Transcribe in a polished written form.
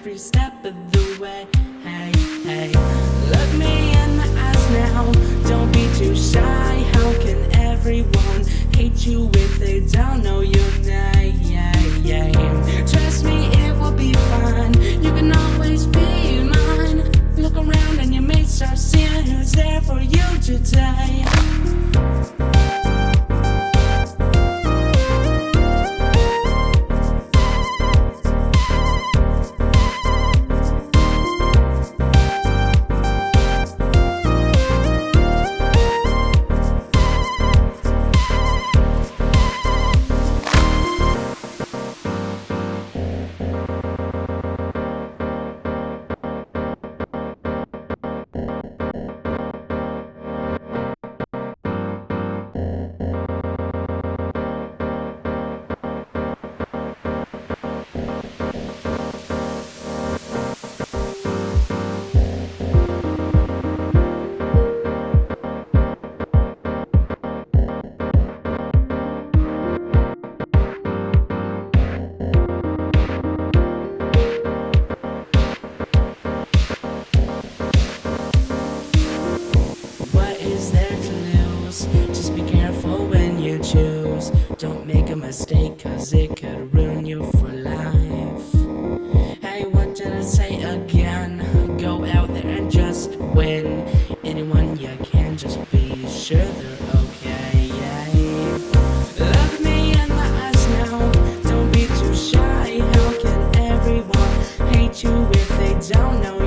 every step of the way. Hey, hey, look me in the eyes now. Don't be too shy. How can everyone hate you if they don't know your name? Trust me, it will be fine. You can always be mine. Look around and you may start seeing who's there for you today. Just be careful when you choose. Don't make a mistake, cause it could ruin you for life. Hey, what did I say again? Go out there and just win. Anyone you can, just be sure they're okay. Look me in the eyes now. Don't be too shy. How can everyone hate you if they don't know